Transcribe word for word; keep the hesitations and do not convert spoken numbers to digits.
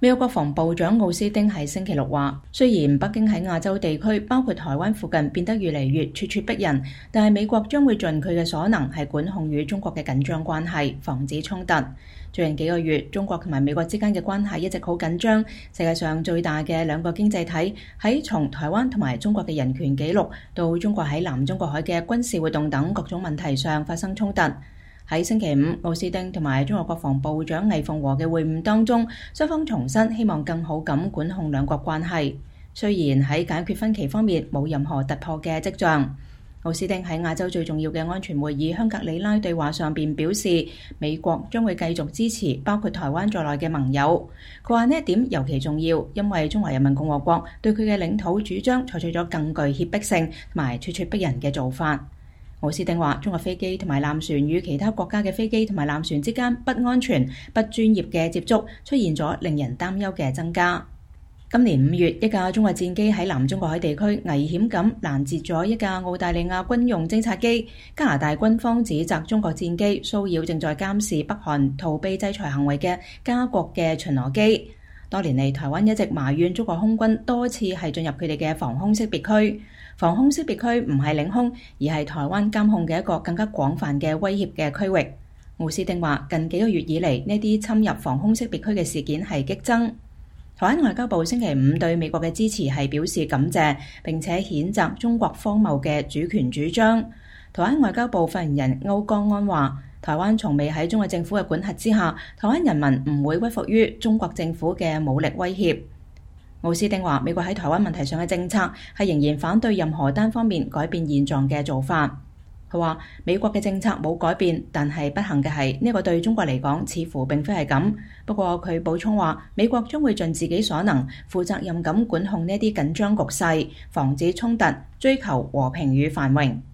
美國國防部長奧斯汀喺星期六話，雖然北京喺亞洲地區，包括台灣附近變得越嚟越咄咄逼人，但係美國將會盡佢嘅所能係管控與中國嘅緊張關係，防止衝突。最近幾個月，中國同埋美國之間嘅關係一直好緊張。世界上最大嘅兩個經濟體喺從台灣同埋中國嘅人權紀錄到中國喺南中國海嘅軍事活動等各種問題上發生衝突。喺星期五，奧斯汀同埋中國國防部長魏鳳和嘅會晤當中，雙方重申希望更好咁管控兩國關係。雖然喺解決分歧方面冇任何突破嘅跡象，奧斯汀喺亞洲最重要嘅安全會議香格里拉對話上邊表示，美國將會繼續支持包括台灣在內嘅盟友。佢話呢一點尤其重要，因為中華人民共和國對佢嘅領土主張採取咗更具脅迫性同埋咄咄逼人嘅做法。奧斯汀話：中國飛機同埋艦船與其他國家嘅飛機同埋艦船之間不安全、不專業嘅接觸出現咗令人擔憂嘅增加。今年五月，一架中國戰機喺南中國海地區危險咁攔截咗一架澳大利亞軍用偵察機。加拿大軍方指責中國戰機騷擾正在監視北韓逃避制裁行為嘅加國嘅巡邏機。多年嚟，台灣一直埋怨中國空軍多次係進入佢哋嘅防空識別區。防空識別區唔係領空，而係台灣監控嘅一個更加廣泛嘅威脅嘅區域。奧斯汀話：近幾個月以嚟，呢啲侵入防空識別區嘅事件係激增。台灣外交部星期五對美國嘅支持係表示感謝，並且譴責中國荒謬嘅主權主張。台灣外交部發言人歐江安話：台灣從未喺中國政府嘅管轄之下，台灣人民唔會屈服於中國政府嘅武力威脅。奧斯汀話：美國喺台灣問題上嘅政策係仍然反對任何單方面改變現狀嘅做法。佢話：美國嘅政策冇改變，但係不幸嘅係呢個對中國嚟講似乎並非係咁。不過佢補充話，美國將會盡自己所能，負責任咁管控呢啲緊張局勢，防止衝突，追求和平與繁榮。